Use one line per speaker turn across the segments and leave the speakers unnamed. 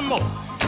some more.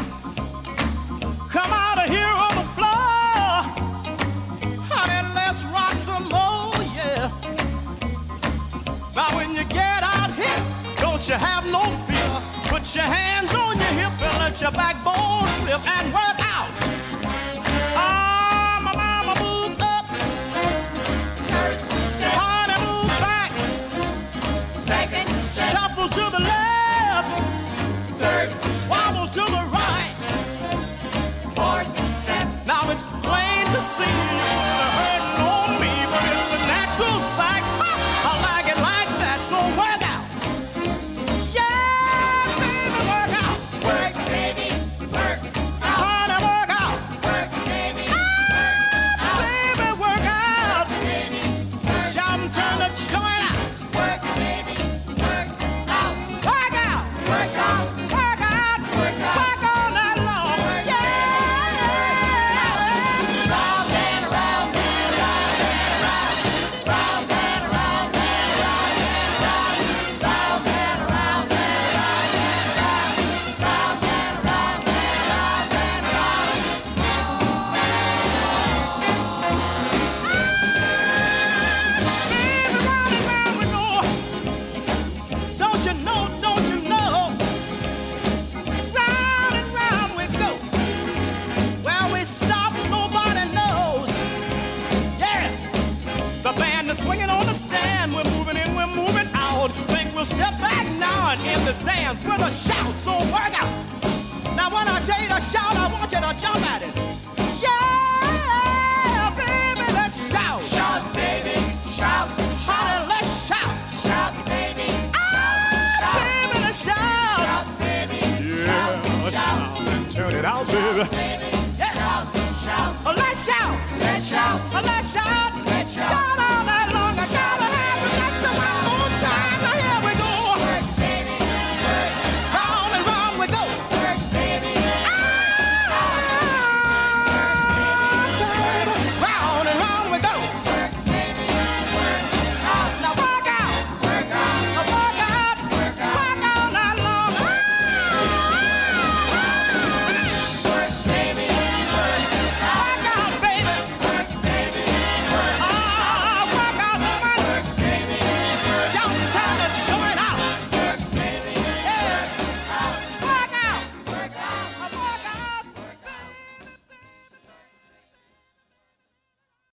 Come out of here on the floor. Honey, let's rock some more, yeah. Now when you get out here, don't you have no fear. Put your hands on your hip and let your backbone slip and work out. Ah, my mama moved up.
First step.
Honey, move back.
Second step.
Shuffle to the left.
Third
Wobble to the right.
fourth step.
Now it's plain to see you're hurting on me, but it's a natural fact. I like it like that, so work out. Yeah, baby, work out.
Work, baby, work out.
Honey, work out.
Work, baby, work out.
Baby, work out.
Baby, work
Shout and turn the joint out.
Work, baby, work out.
Work out.
Work out.
Work out.
Work out.
Work all night long. Yeah.
Round and around and around and around. Round and around and around and around. Round and around and around and around. Round and around and around and around.
Baby, round and round we go. Don't you know, don't you know? Round and round we go. Where we stop, nobody knows. Yeah, the band is swinging on the stand. We're moving in, we're moving out. Think we'll step back now and end this dance with a shout. So work out. Now when I tell you to shout, I want you to jump at it. Yeah, baby, let's shout.
Shout, baby, shout, shout,
Honey, let's shout.
shout, baby, shout, shout,
Baby, let's shout.
shout, baby, shout, shout,
Turn it out, baby.
baby,
Yeah.
shout, shout,
Let's shout.
let's shout,
Let's